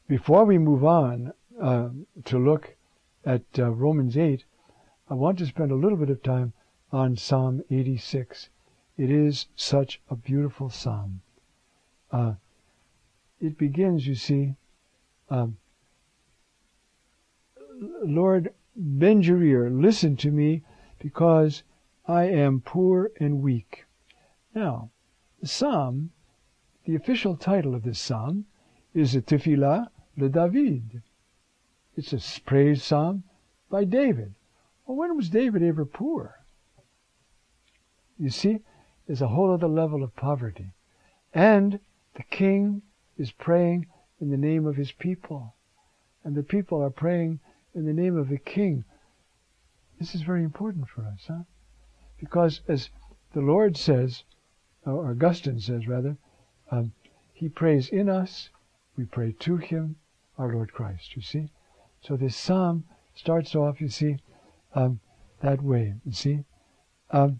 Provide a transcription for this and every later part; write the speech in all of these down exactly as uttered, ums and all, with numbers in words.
before we move on uh, to look at uh, Romans eight, I want to spend a little bit of time on Psalm eighty-six. It is such a beautiful psalm. Uh, it begins, you see, um, Lord, bend your ear, listen to me, because I am poor and weak. Now, the psalm, the official title of this psalm, is a Tefillah le David. It's a praise psalm by David. Well, when was David ever poor? You see, there's a whole other level of poverty. And the king is praying in the name of his people. And the people are praying in the name of the king. This is very important for us, huh? Because as the Lord says, or Augustine says rather, um, he prays in us, we pray to him, our Lord Christ, you see. So this psalm starts off, you see, um, that way, you see. Um,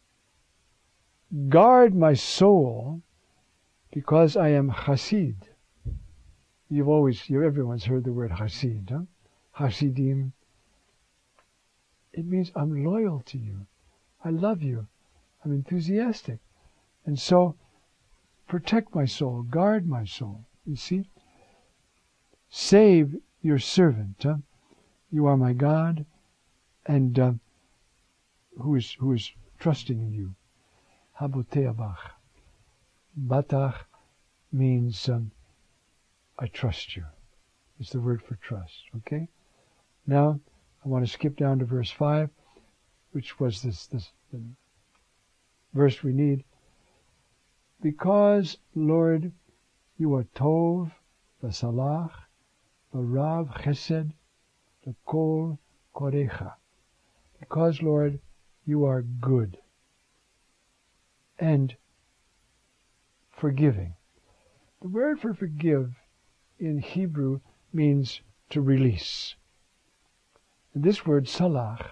Guard my soul, because I am Hasid. You've always, you everyone's heard the word Hasid, huh? Hasidim. It means I'm loyal to you. I love you. I'm enthusiastic. And so, protect my soul, guard my soul, you see. Save your servant. Huh? You are my God, and uh, who is who is trusting in you. Haboteabach. Batach means um, I trust you. It's the word for trust. Okay. Now I want to skip down to verse five, which was this this the verse we need. Because, Lord, you are Tov, v'Salach, v'Rav Chesed, v'Kol Korecha. Because, Lord, you are good and forgiving. The word for forgive in Hebrew means to release. And this word, Salach,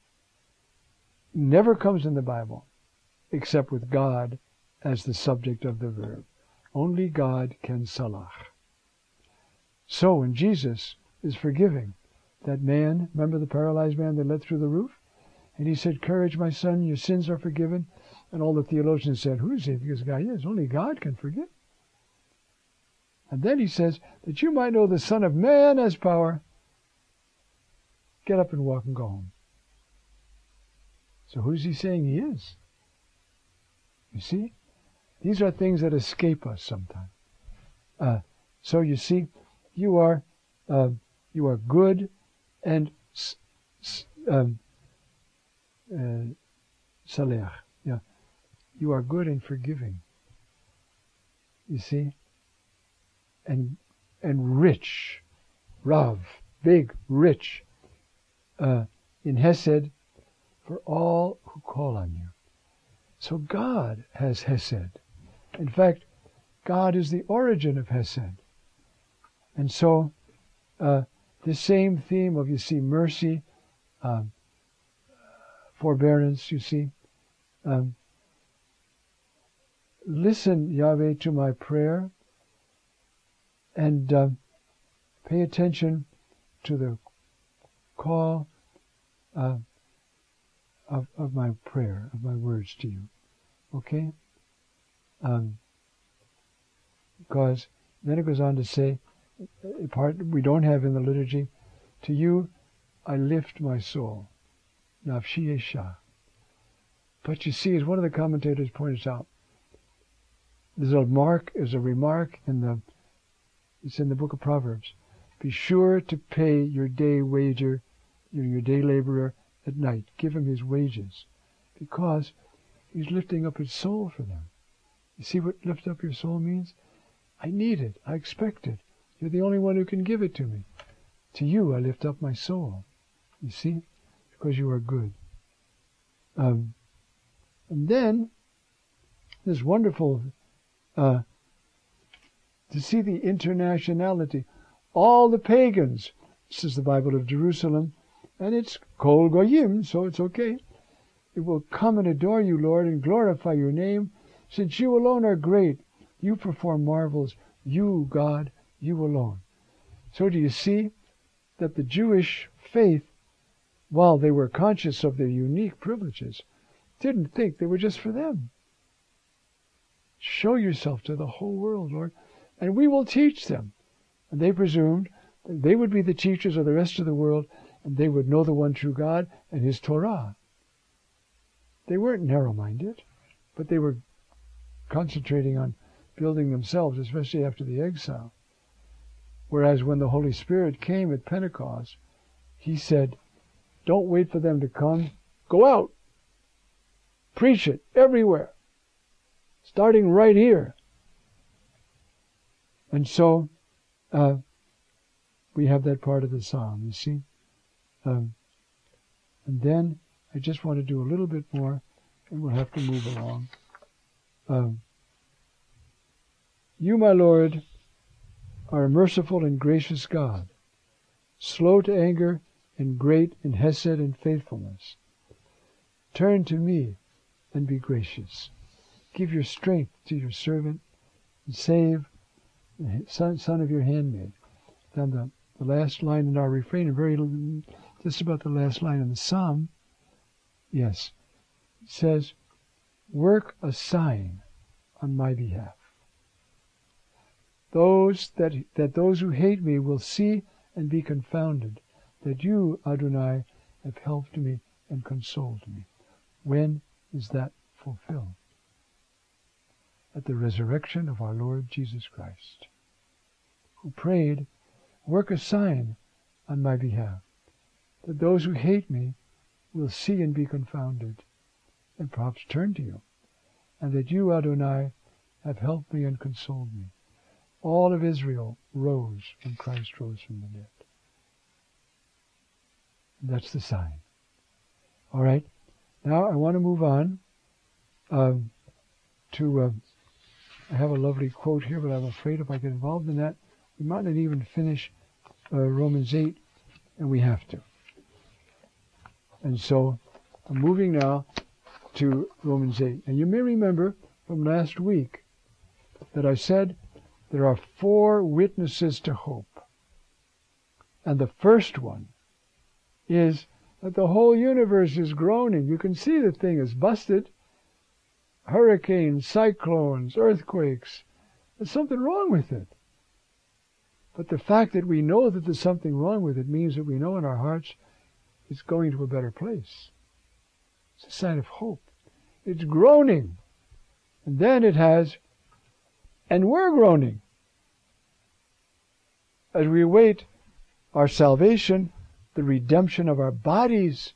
never comes in the Bible except with God as the subject of the verb. Only God can salach. So when Jesus is forgiving that man, remember the paralyzed man that led through the roof? And he said, courage, my son, your sins are forgiven. And all the theologians said, who is he? Because guy is, only God can forgive. And then he says, that you might know the Son of Man has power. Get up and walk and go home. So who's he saying he is? You see? These are things that escape us sometimes. Uh, so you see, you are uh, you are good and um, uh, saleh. Yeah, you are good and forgiving. You see, and and rich, rav, big, rich, uh, in hesed for all who call on you. So God has hesed. In fact, God is the origin of hesed. And so, uh, the same theme of, you see, mercy, um, forbearance, you see. Um, listen, Yahweh, to my prayer, and uh, pay attention to the call uh, of, of my prayer, of my words to you. Okay? Um, because then it goes on to say, a part we don't have in the liturgy, to you I lift my soul. Nafshi Esha. But you see, as one of the commentators points out, there's a mark, is a remark in the, it's in the book of Proverbs. Be sure to pay your day wager, your day laborer at night. Give him his wages, because he's lifting up his soul for them. You see what lift up your soul means? I need it. I expect it. You're the only one who can give it to me. To you I lift up my soul. You see? Because you are good. Um, and then, this wonderful, uh, to see the internationality. All the pagans, this is the Bible of Jerusalem, and it's Kol Goyim, so it's okay. It will come and adore you, Lord, and glorify your name, since you alone are great. You perform marvels. You, God, you alone. So do you see that the Jewish faith, while they were conscious of their unique privileges, didn't think they were just for them. Show yourself to the whole world, Lord, and we will teach them. And they presumed that they would be the teachers of the rest of the world, and they would know the one true God and His Torah. They weren't narrow-minded, but they were concentrating on building themselves, especially after the exile. Whereas when the Holy Spirit came at Pentecost, He said, don't wait for them to come. Go out. Preach it everywhere. Starting right here. And so, uh, we have that part of the psalm, you see. Um, and then, I just want to do a little bit more, and we'll have to move along. Um, you, my Lord, are a merciful and gracious God, slow to anger and great in hesed and faithfulness. Turn to me and be gracious. Give your strength to your servant and save the son, son of your handmaid. Then the, the last line in our refrain, and very just about the last line in the psalm, yes, it says, work a sign on my behalf. Those that that those who hate me will see and be confounded, that you, Adonai, have helped me and consoled me. When is that fulfilled? At the resurrection of our Lord Jesus Christ, who prayed, work a sign on my behalf, that those who hate me will see and be confounded, and perhaps turn to you, and that you, Adonai, have helped me and consoled me. All of Israel rose when Christ rose from the dead. That's the sign. All right. Now I want to move on um, to, uh, I have a lovely quote here, but I'm afraid if I get involved in that, we might not even finish uh, Romans eight, and we have to. And so I'm moving now to Romans eight. And you may remember from last week that I said there are four witnesses to hope. And the first one is that the whole universe is groaning. You can see the thing is busted. Hurricanes, cyclones, earthquakes. There's something wrong with it. But the fact that we know that there's something wrong with it means that we know in our hearts it's going to a better place. It's a sign of hope. It's groaning. And then it has, and we're groaning. As we await our salvation, the redemption of our bodies.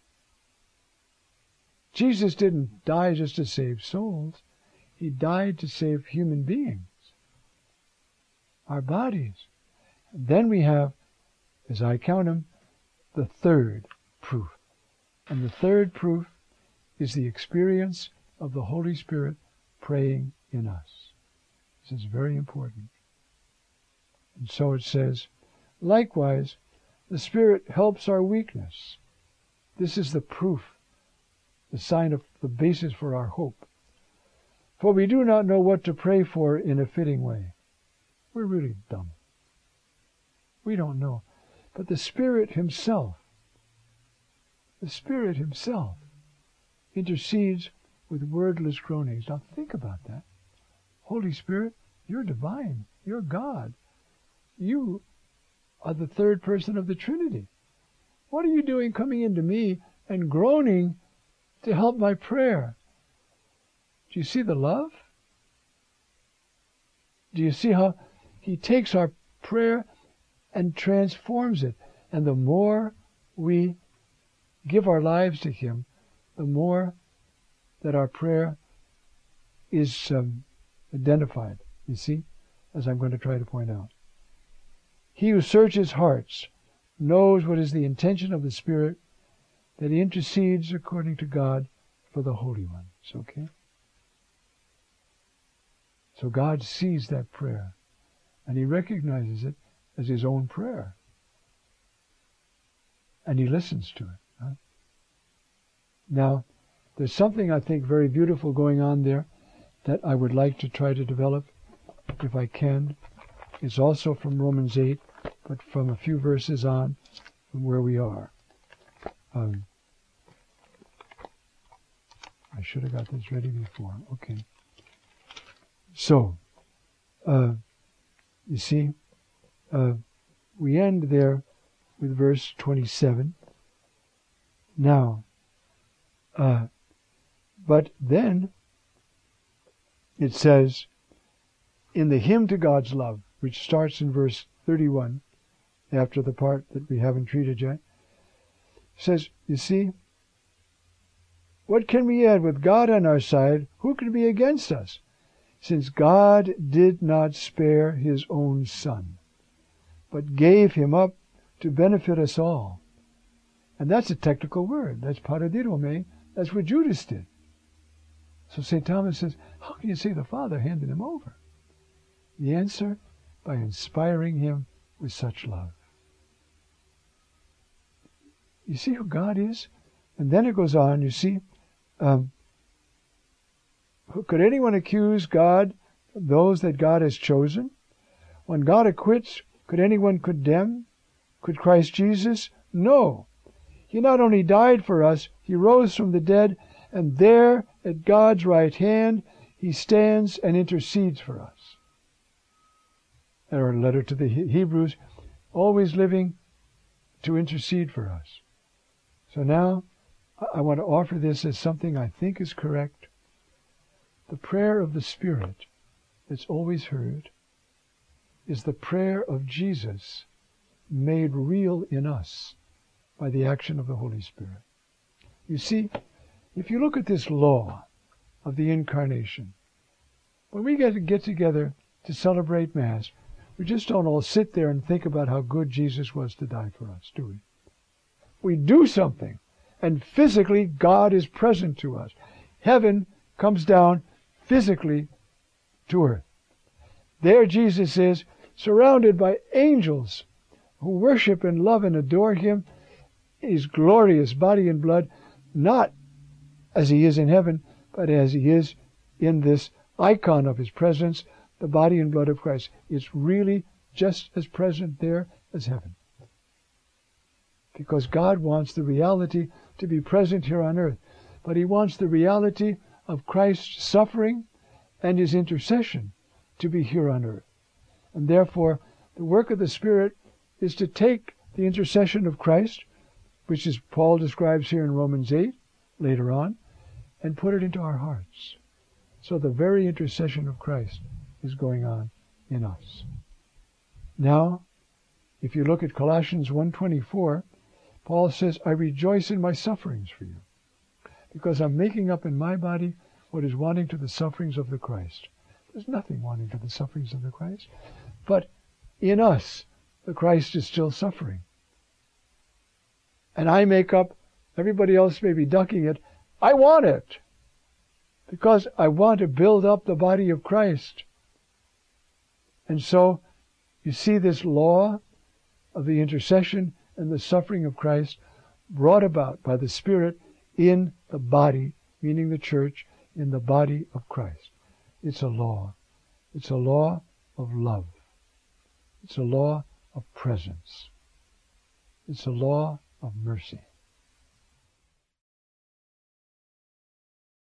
Jesus didn't die just to save souls. He died to save human beings. Our bodies. And then we have, as I count them, the third proof. And the third proof is the experience of the Holy Spirit praying in us. This is very important. And so it says, likewise, the Spirit helps our weakness. This is the proof, the sign of the basis for our hope. For we do not know what to pray for in a fitting way. We're really dumb. We don't know. But the Spirit Himself, the Spirit Himself intercedes with wordless groanings. Now think about that. Holy Spirit, you're divine. You're God. You are the third person of the Trinity. What are you doing coming into me and groaning to help my prayer? Do you see the love? Do you see how He takes our prayer and transforms it? And the more we give our lives to Him, the more that our prayer is um, identified, you see, as I'm going to try to point out. He who searches hearts knows what is the intention of the Spirit, that He intercedes according to God for the Holy Ones. Okay? So God sees that prayer, and He recognizes it as His own prayer. And He listens to it. Huh? Now, there's something I think very beautiful going on there that I would like to try to develop, if I can. It's also from Romans eight, but from a few verses on from where we are. Um, I should have got this ready before. Okay. So, uh, you see, uh, we end there with verse twenty-seven. Now, uh, but then it says, in the hymn to God's love, which starts in verse thirty-one, after the part that we haven't treated yet, says, you see, what can we add? With God on our side, who can be against us? Since God did not spare his own Son, but gave him up to benefit us all. And that's a technical word. That's paradidomai. That's what Judas did. So Saint Thomas says, how can you say the Father handed him over? The answer, by inspiring him with such love. You see who God is? And then it goes on, you see, um, could anyone accuse God of those that God has chosen? When God acquits, could anyone condemn? Could Christ Jesus? No. He not only died for us, he rose from the dead, and there at God's right hand he stands and intercedes for us. And our letter to the Hebrews, always living to intercede for us. So now I want to offer this as something I think is correct. The prayer of the Spirit that's always heard is the prayer of Jesus made real in us by the action of the Holy Spirit. You see, if you look at this law of the Incarnation, when we get to get together to celebrate Mass, we just don't all sit there and think about how good Jesus was to die for us, do we? We do something, and physically God is present to us. Heaven comes down physically to earth. There Jesus is, surrounded by angels who worship and love and adore him, his glorious body and blood, not as he is in heaven, but as he is in this icon of his presence, the body and blood of Christ. It's really just as present there as heaven. Because God wants the reality to be present here on earth, but he wants the reality of Christ's suffering and his intercession to be here on earth. And therefore, the work of the Spirit is to take the intercession of Christ, which is Paul describes here in Romans eight, later on, and put it into our hearts. So the very intercession of Christ is going on in us. Now, if you look at Colossians one twenty-four, Paul says, I rejoice in my sufferings for you, because I'm making up in my body what is wanting to the sufferings of the Christ. There's nothing wanting to the sufferings of the Christ, but in us, the Christ is still suffering. And I make up, everybody else may be ducking it, I want it, because I want to build up the body of Christ. And so, you see this law of the intercession and the suffering of Christ brought about by the Spirit in the body, meaning the church, in the body of Christ. It's a law. It's a law of love. It's a law of presence. It's a law of mercy.